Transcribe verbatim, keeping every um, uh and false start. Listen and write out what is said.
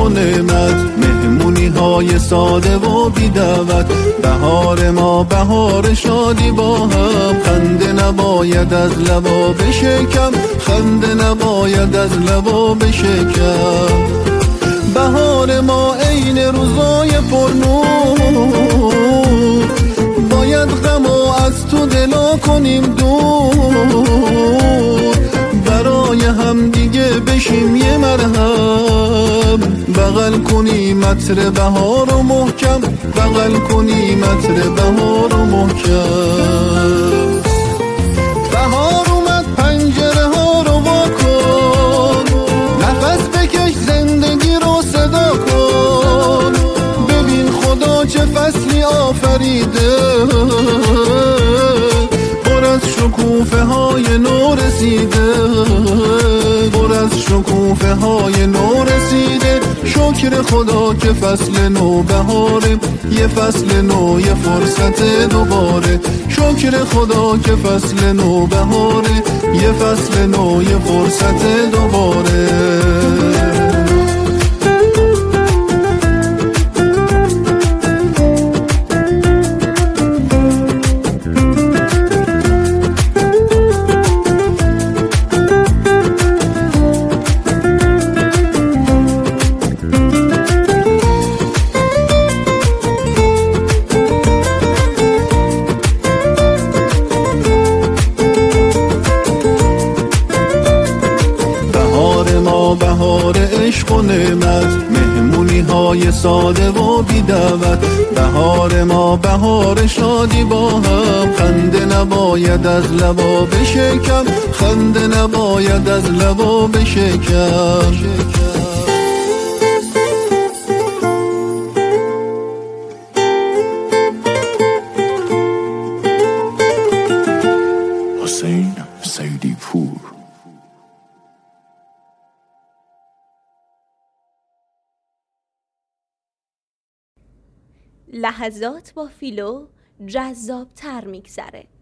و نعمت، مهمونی های ساده و بی دعوت. بهار ما بهار شادی با هم، خنده نباید از لبا بشکم، خنده نباید از لبا بشکم. بهار ما عین روزای پرنور، باید غمو از تو دلا کنیم دور. برای هم دیگه بشیم یه مرهم، بغل کنیم عطر بهار و محکم، بغل کنیم عطر بهار و محکم. بهار اومد پنجره ها رو وا کن، نفس بکش زندگی رو صدا کن. ببین خدا چه فصلی آفریده، پر از شکوفه های نو رسیده، پر از شکوفه های نو رسیده. شکر خدا که فصل نو بهاره، یه فصل نو یه فرصت دوباره. شکر خدا که فصل نو بهاره، یه فصل نو یه فرصت دوباره. بهار عشق و نعمت، مهمونی های ساده و بی دعوت. بهار ما بهار شادی با هم، خنده نباید از لبا بشکم، خنده نباید از لبا بشکم. حسین سیدی پور. لحظات با فیلو جذاب تر میگذره.